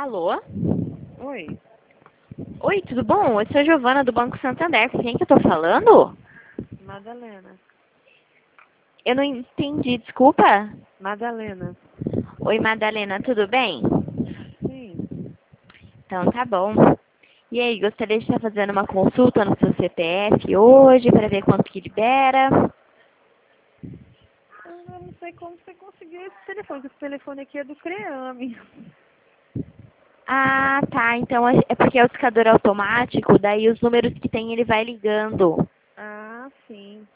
Alô? Oi, Oi, tudo bom? Eu sou a Giovana do Banco Santander. Com quem que eu tô falando? Madalena. Eu não entendi, desculpa. Madalena. Oi, Madalena, tudo bem? Sim. Então tá bom. E aí, gostaria de estar fazendo uma consulta no seu CPF hoje para ver quanto que libera? Eu não sei como você conseguiu esse telefone, porque esse telefone aqui é do CREAME. Ah, tá. Então é porque é o discador automático, daí os números que tem ele vai ligando. Ah, sim.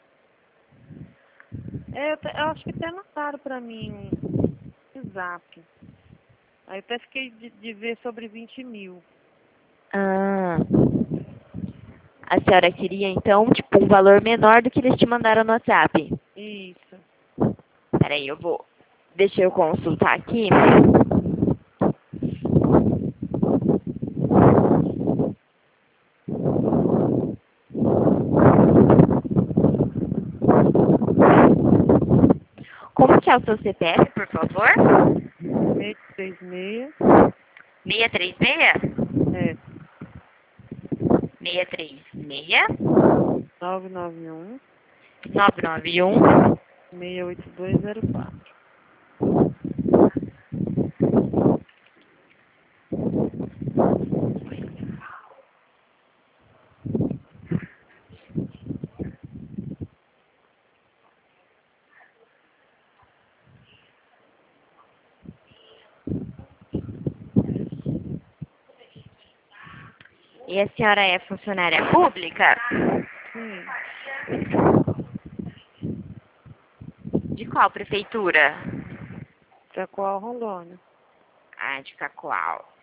Eu acho que até mandaram pra mim um zap. Aí eu até fiquei de ver sobre 20 mil. Ah. A senhora queria, então, tipo, um valor menor do que eles te mandaram no WhatsApp? Isso. Peraí, deixa eu consultar aqui. Como que é o seu CPF, por favor? 636. 636? É. 636 991 991. 68204. E a senhora é funcionária pública? Sim. De qual prefeitura? Pra qual Rondônia? Ah, de Cacoal.